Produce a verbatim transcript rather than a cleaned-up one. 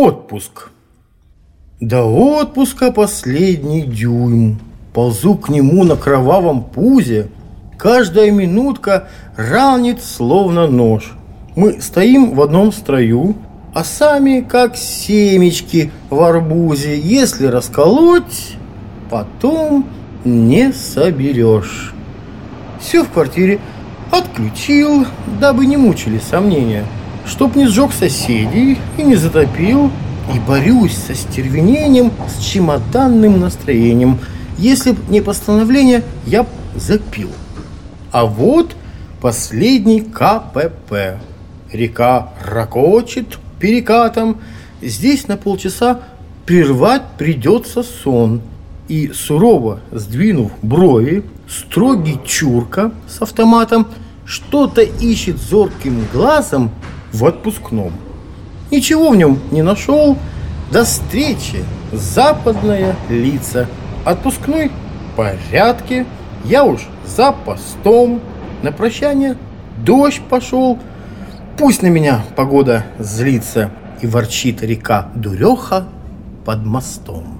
Отпуск. До отпуска последний дюйм. Ползу к нему на кровавом пузе. Каждая минутка ранит, словно нож. Мы стоим в одном строю, а сами, как семечки в арбузе. Если расколоть, потом не соберешь. Все в квартире отключил, дабы не мучили сомнения, чтоб не сжег соседей и не затопил. И борюсь со стервенением, с чемоданным настроением. Если б не постановление, я б запил. А вот последний ка пэ пэ. Река рокочет перекатом. Здесь на полчаса прервать придется сон. И сурово сдвинув брови, строгий чурка с автоматом что-то ищет зорким глазом в отпускном. Ничего в нем не нашел. До встречи, западная лица. Отпускной в порядке. Я уж за постом. На прощание дождь пошел. Пусть на меня погода злится. И ворчит река дуреха под мостом.